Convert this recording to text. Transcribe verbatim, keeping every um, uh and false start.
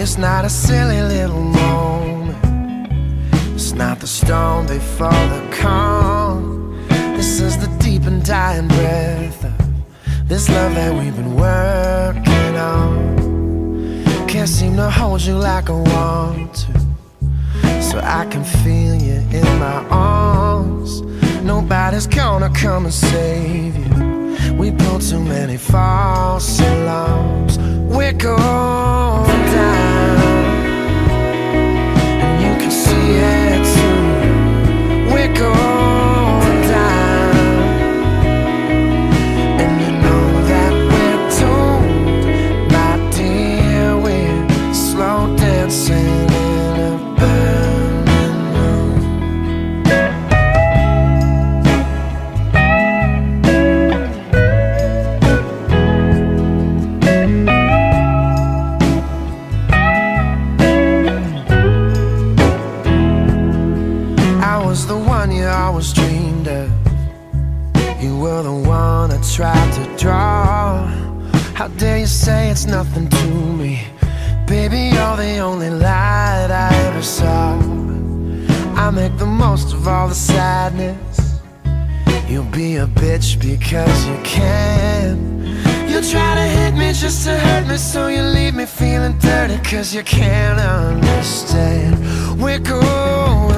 It's not a silly little moment, it's not the storm before the calm. This is the deep and dying breath of this love that we've been working on. Can't seem to hold you like I want to, so I can feel you in my arms. Nobody's gonna come and save you. We built too many false alarms. We're going down, and you can see it too. We're going down, and you know that we're doomed, my dear. We're slow dancing in a burning room. I was the one you always dreamed of. You were the one I tried to draw. How dare you say it's nothing to me? Baby, you're the only light I ever saw. I make the most of all the sadness. You'll be a bitch because you can. You try to hit me just to hurt me, so you leave me feeling dirty, cause you can't understand. We're going